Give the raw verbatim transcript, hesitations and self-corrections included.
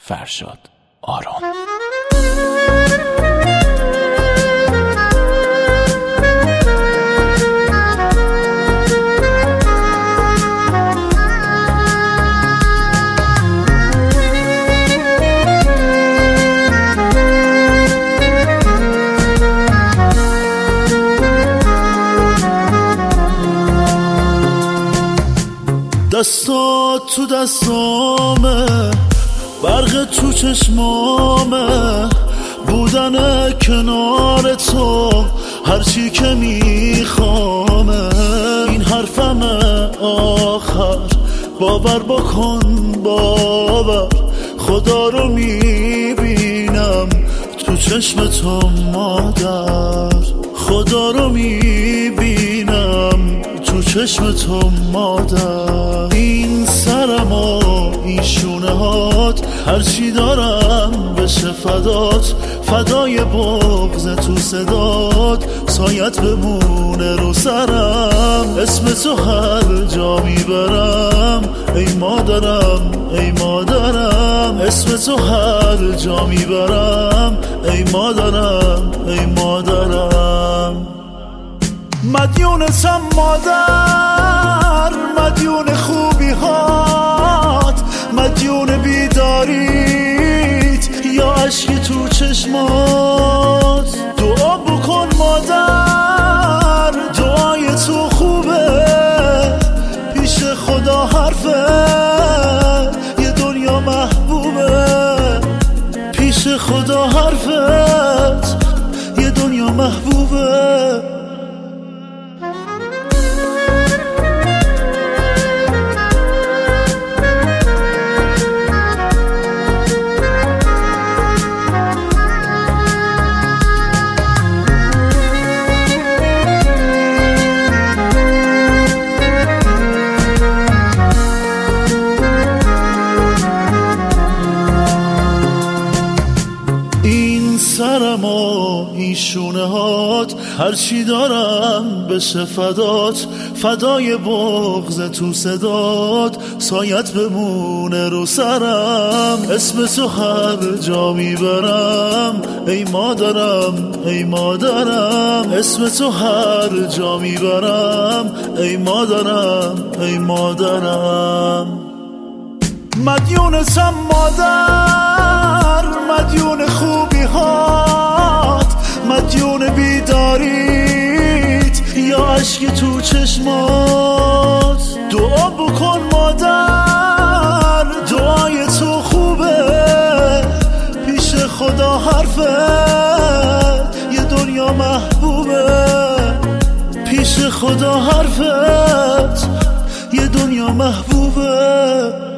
فرشاد آرام. دستات تو دستامه، برق تو چشمامه، بودن کنار تو هرچی که میخوامه. این حرفمه آخر، باور بکن باور، خدا رو میبینم تو چشم تو مادر، خدا رو میبینم تو چشم تو مادر. این سرم و این شونه هات هرچی دارم بشه فدات، فدای بغض تو صدات، سایت بمونه رو سرم. اسم تو هر جا میبرم ای مادرم ای مادرم، اسم تو هر جا میبرم ای مادرم ای مادرم. مدیونتم مادر، مدیون خوبی هات، مدیون بیداریت یا عشق تو چشمات. دعا بکن مادر، دعای تو خوبه، پیش خدا حرفه، یه دنیا محبوبه، پیش خدا حرفت، یه دنیا محبوبه. سرم و این شونه هات هرچی دارم بشه فدات، فدای بغض تو صدات، سایت بمونه رو سرم. اسم تو هر جا میبرم ای مادرم ای مادرم، اسم تو هر جا میبرم ای مادرم ای مادرم. مدیونتم مادر، مدیون خوبی هات، مدیون بیداریت یا عشق تو چشمات. دعا بکن مادر، دعای تو خوبه، پیش خدا حرفت، یه دنیا محبوبه، پیش خدا حرفت، یه دنیا محبوبه.